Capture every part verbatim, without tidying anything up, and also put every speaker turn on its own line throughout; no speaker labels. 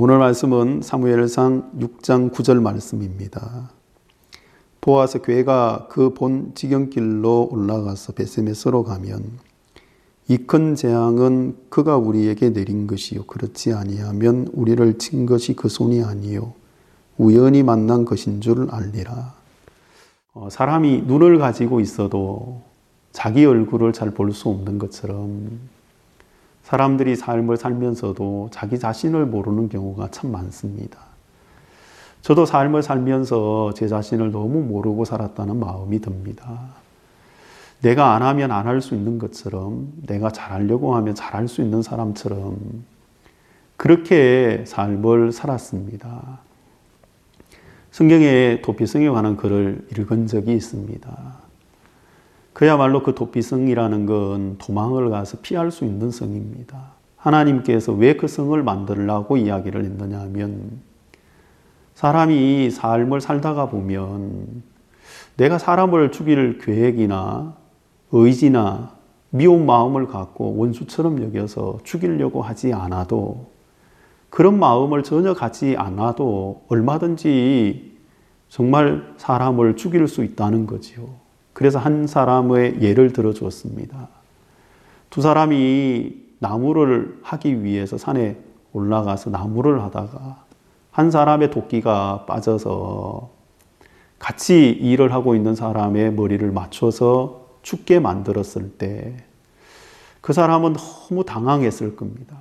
오늘 말씀은 사무엘상 육 장 구 절 말씀입니다. 보아서 괴가 그 본 지경길로 올라가서 벳세메스로 가면 이 큰 재앙은 그가 우리에게 내린 것이요 그렇지 아니하면 우리를 친 것이 그 손이 아니요 우연히 만난 것인 줄 알리라. 어, 사람이 눈을 가지고 있어도 자기 얼굴을 잘 볼 수 없는 것처럼 사람들이 삶을 살면서도 자기 자신을 모르는 경우가 참 많습니다. 저도 삶을 살면서 제 자신을 너무 모르고 살았다는 마음이 듭니다. 내가 안 하면 안 할 수 있는 것처럼, 내가 잘하려고 하면 잘할 수 있는 사람처럼 그렇게 삶을 살았습니다. 성경에 도피성에 관한 글을 읽은 적이 있습니다. 그야말로 그 도피성이라는 건 도망을 가서 피할 수 있는 성입니다. 하나님께서 왜 그 성을 만들라고 이야기를 했느냐 하면 사람이 삶을 살다가 보면 내가 사람을 죽일 계획이나 의지나 미운 마음을 갖고 원수처럼 여겨서 죽이려고 하지 않아도 그런 마음을 전혀 갖지 않아도 얼마든지 정말 사람을 죽일 수 있다는 거지요. 그래서 한 사람의 예를 들어 주었습니다. 두 사람이 나무를 하기 위해서 산에 올라가서 나무를 하다가 한 사람의 도끼가 빠져서 같이 일을 하고 있는 사람의 머리를 맞춰서 죽게 만들었을 때 그 사람은 너무 당황했을 겁니다.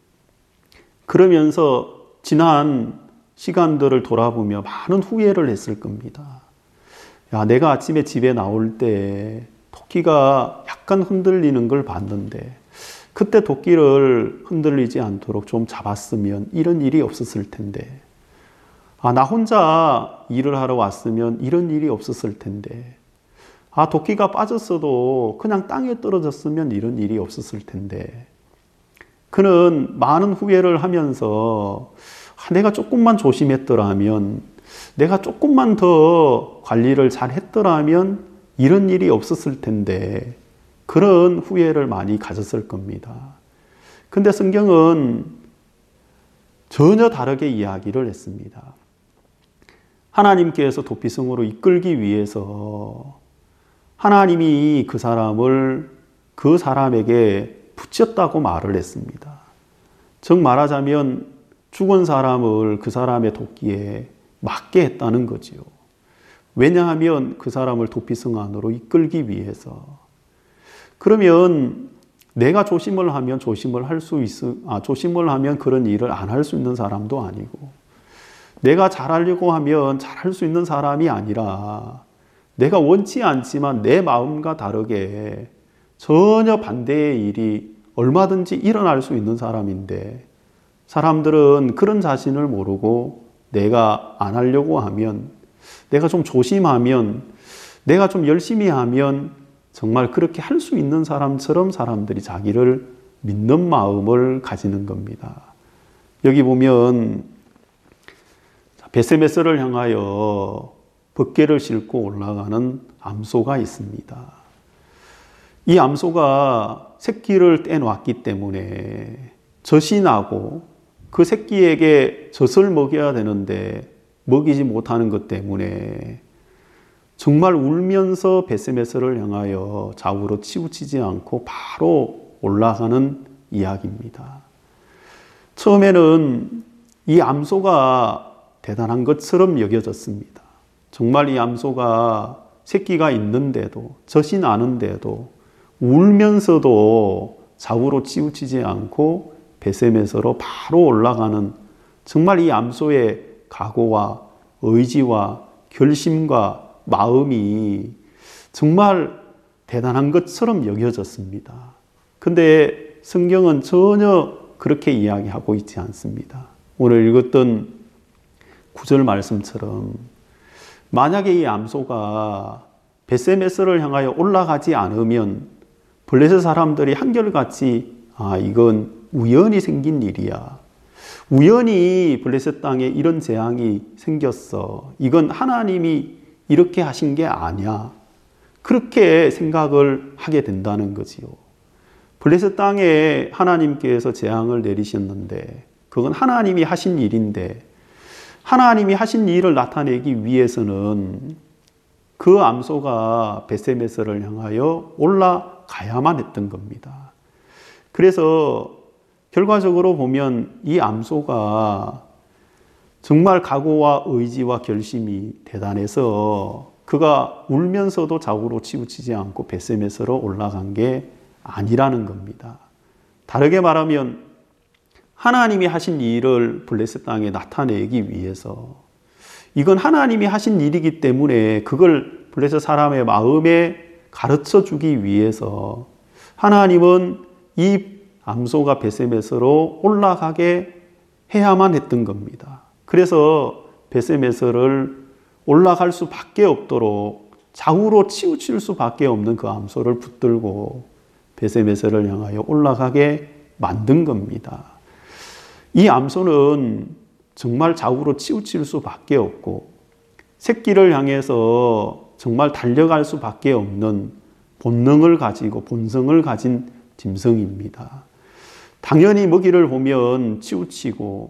그러면서 지난 시간들을 돌아보며 많은 후회를 했을 겁니다. 야, 내가 아침에 집에 나올 때 도끼가 약간 흔들리는 걸 봤는데 그때 도끼를 흔들리지 않도록 좀 잡았으면 이런 일이 없었을 텐데 아, 나 혼자 일을 하러 왔으면 이런 일이 없었을 텐데 아, 도끼가 빠졌어도 그냥 땅에 떨어졌으면 이런 일이 없었을 텐데 그는 많은 후회를 하면서 아, 내가 조금만 조심했더라면 내가 조금만 더 관리를 잘 했더라면 이런 일이 없었을 텐데 그런 후회를 많이 가졌을 겁니다. 근데 성경은 전혀 다르게 이야기를 했습니다. 하나님께서 도피성으로 이끌기 위해서 하나님이 그 사람을 그 사람에게 붙였다고 말을 했습니다. 즉 말하자면 죽은 사람을 그 사람의 도끼에 맞게 했다는 거지요. 왜냐하면 그 사람을 도피성 안으로 이끌기 위해서. 그러면 내가 조심을 하면 조심을 할 수 있어, 아, 조심을 하면 그런 일을 안 할 수 있는 사람도 아니고, 내가 잘하려고 하면 잘할 수 있는 사람이 아니라, 내가 원치 않지만 내 마음과 다르게 전혀 반대의 일이 얼마든지 일어날 수 있는 사람인데, 사람들은 그런 자신을 모르고 내가 안 하려고 하면, 내가 좀 조심하면, 내가 좀 열심히 하면 정말 그렇게 할 수 있는 사람처럼 사람들이 자기를 믿는 마음을 가지는 겁니다. 여기 보면 벳세메스를 향하여 벗개를 싣고 올라가는 암소가 있습니다. 이 암소가 새끼를 떼놓았기 때문에 젖이 나고 그 새끼에게 젖을 먹여야 되는데 먹이지 못하는 것 때문에 정말 울면서 벳세메스를 향하여 좌우로 치우치지 않고 바로 올라가는 이야기입니다. 처음에는 이 암소가 대단한 것처럼 여겨졌습니다. 정말 이 암소가 새끼가 있는데도, 젖이 나는데도 울면서도 좌우로 치우치지 않고 벳세메스로 바로 올라가는 정말 이 암소의 각오와 의지와 결심과 마음이 정말 대단한 것처럼 여겨졌습니다. 근데 성경은 전혀 그렇게 이야기하고 있지 않습니다. 오늘 읽었던 구 절 말씀처럼 만약에 이 암소가 벳세메스를 향하여 올라가지 않으면 블레셋 사람들이 한결같이 아, 이건 우연히 생긴 일이야. 우연히 블레셋 땅에 이런 재앙이 생겼어. 이건 하나님이 이렇게 하신 게 아니야. 그렇게 생각을 하게 된다는 거지요. 블레셋 땅에 하나님께서 재앙을 내리셨는데 그건 하나님이 하신 일인데 하나님이 하신 일을 나타내기 위해서는 그 암소가 벳세메스를 향하여 올라가야만 했던 겁니다. 그래서 결과적으로 보면 이 암소가 정말 각오와 의지와 결심이 대단해서 그가 울면서도 좌우로 치우치지 않고 벳세메스로 올라간 게 아니라는 겁니다. 다르게 말하면 하나님이 하신 일을 블레셋 땅에 나타내기 위해서 이건 하나님이 하신 일이기 때문에 그걸 블레셋 사람의 마음에 가르쳐 주기 위해서 하나님은 이 암소가 벳세메스로 올라가게 해야만 했던 겁니다. 그래서 벳세메스를 올라갈 수밖에 없도록 좌우로 치우칠 수밖에 없는 그 암소를 붙들고 벳세메스를 향하여 올라가게 만든 겁니다. 이 암소는 정말 좌우로 치우칠 수밖에 없고 새끼를 향해서 정말 달려갈 수밖에 없는 본능을 가지고 본성을 가진 짐승입니다. 당연히 먹이를 보면 치우치고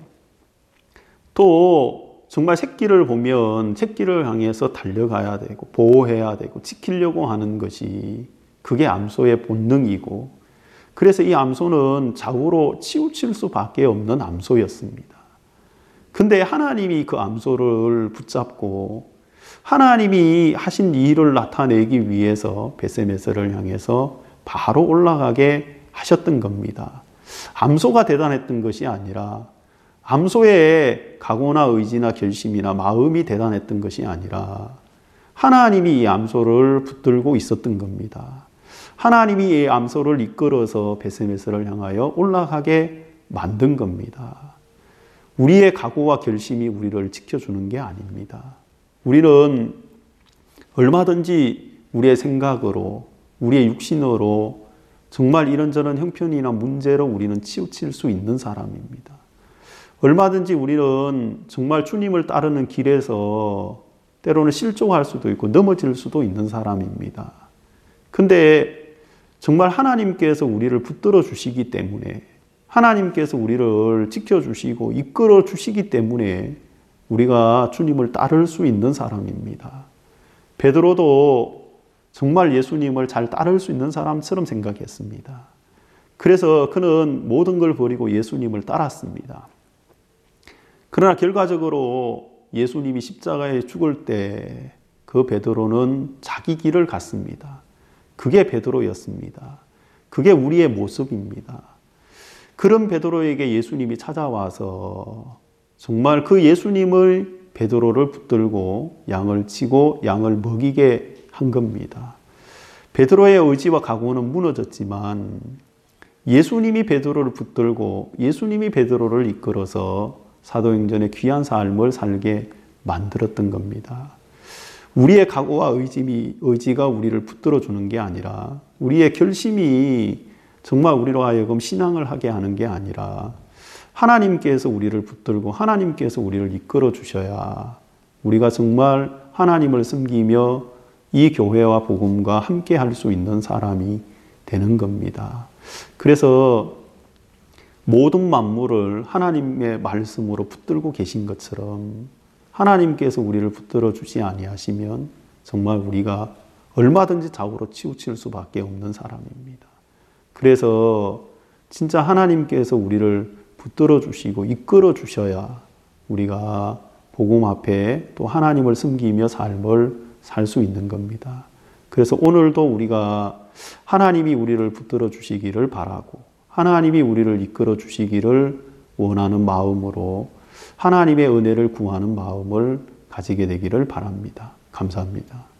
또 정말 새끼를 보면 새끼를 향해서 달려가야 되고 보호해야 되고 지키려고 하는 것이 그게 암소의 본능이고 그래서 이 암소는 좌우로 치우칠 수밖에 없는 암소였습니다. 근데 하나님이 그 암소를 붙잡고 하나님이 하신 일을 나타내기 위해서 벳세메스를 향해서 바로 올라가게 하셨던 겁니다. 암소가 대단했던 것이 아니라 암소의 각오나 의지나 결심이나 마음이 대단했던 것이 아니라 하나님이 이 암소를 붙들고 있었던 겁니다. 하나님이 이 암소를 이끌어서 벳세메스를 향하여 올라가게 만든 겁니다. 우리의 각오와 결심이 우리를 지켜주는 게 아닙니다. 우리는 얼마든지 우리의 생각으로, 우리의 육신으로 정말 이런저런 형편이나 문제로 우리는 치우칠 수 있는 사람입니다. 얼마든지 우리는 정말 주님을 따르는 길에서 때로는 실족할 수도 있고 넘어질 수도 있는 사람입니다. 근데 정말 하나님께서 우리를 붙들어 주시기 때문에 하나님께서 우리를 지켜주시고 이끌어 주시기 때문에 우리가 주님을 따를 수 있는 사람입니다. 베드로도 정말 예수님을 잘 따를 수 있는 사람처럼 생각했습니다. 그래서 그는 모든 걸 버리고 예수님을 따랐습니다. 그러나 결과적으로 예수님이 십자가에 죽을 때 그 베드로는 자기 길을 갔습니다. 그게 베드로였습니다. 그게 우리의 모습입니다. 그런 베드로에게 예수님이 찾아와서 정말 그 예수님을 베드로를 붙들고 양을 치고 양을 먹이게 한 겁니다. 베드로의 의지와 각오는 무너졌지만 예수님이 베드로를 붙들고 예수님이 베드로를 이끌어서 사도행전의 귀한 삶을 살게 만들었던 겁니다. 우리의 각오와 의지, 의지가 우리를 붙들어 주는 게 아니라 우리의 결심이 정말 우리로 하여금 신앙을 하게 하는 게 아니라 하나님께서 우리를 붙들고 하나님께서 우리를 이끌어 주셔야 우리가 정말 하나님을 섬기며 이 교회와 복음과 함께 할 수 있는 사람이 되는 겁니다. 그래서 모든 만물을 하나님의 말씀으로 붙들고 계신 것처럼 하나님께서 우리를 붙들어 주지 아니하시면 정말 우리가 얼마든지 좌우로 치우칠 수밖에 없는 사람입니다. 그래서 진짜 하나님께서 우리를 붙들어 주시고 이끌어 주셔야 우리가 복음 앞에 또 하나님을 섬기며 삶을 살 수 있는 겁니다. 그래서 오늘도 우리가 하나님이 우리를 붙들어 주시기를 바라고 하나님이 우리를 이끌어 주시기를 원하는 마음으로 하나님의 은혜를 구하는 마음을 가지게 되기를 바랍니다. 감사합니다.